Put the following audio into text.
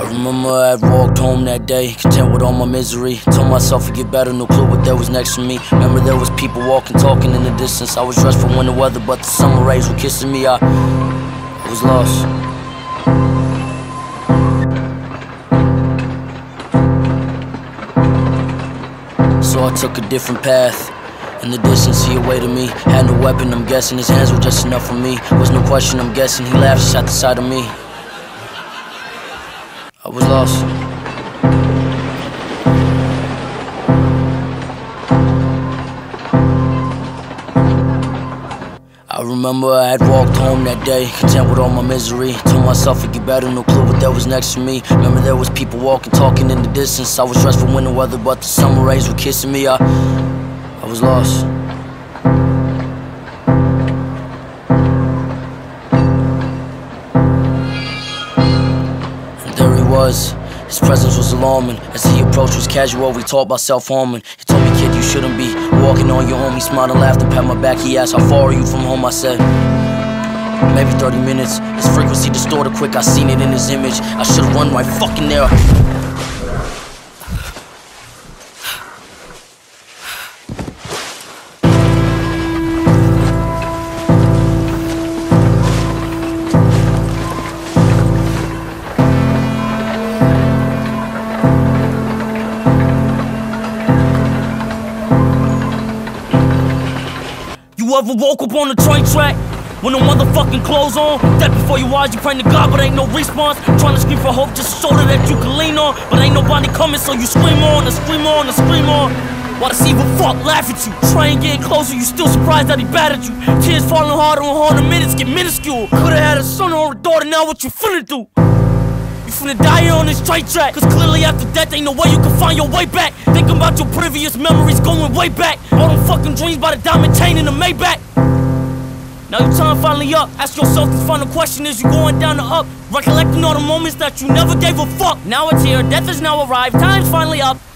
remember I had walked home that day, content with all my misery. Told myself it'd get better, no clue what there was next to me. Remember there was people walking, talking in the distance. I was dressed for winter weather, but the summer rays were kissing me. I was lost. So I took a different path. In the distance he awaited me. Had no weapon, I'm guessing his hands were just enough for me. Was no question, I'm guessing he laughed just at the sight of me. I was lost. I remember I had walked home that day, content with all my misery. Told myself it'd get better, no clue what there was next to me. Remember there was people walking, talking in the distance. I was dressed for winter weather, but the summer rays were kissing me. I was lost. And there he was. His presence was alarming. As he approached was casual, we talked about self-harming. He told me, kid, you shouldn't be walking on your own. He smiled and laughed and pat my back. He asked, how far are you from home? I said, maybe 30 minutes. His frequency distorted quick, I seen it in his image. I should've run right fucking there. You ever woke up on the train track with no motherfucking clothes on? Dead before your eyes, you praying to God, but ain't no response. Trying to scream for hope, just a shoulder that you can lean on. But ain't nobody coming, so you scream on and scream on and scream on. While the evil fuck laugh at you. Train getting closer, you still surprised that he battered you. Tears falling harder and harder, minutes get minuscule. Could've had a son or a daughter, now what you finna do? You finna die here on this train track, cause clearly after death ain't no way you can find your way back. Thinking about your previous memories going way back. All them fucking dreams by the diamond chain in the Maybach. Now your time finally up. Ask yourself the final question, is you going down or up? Recollecting all the moments that you never gave a fuck. Now it's here, death has now arrived, time's finally up.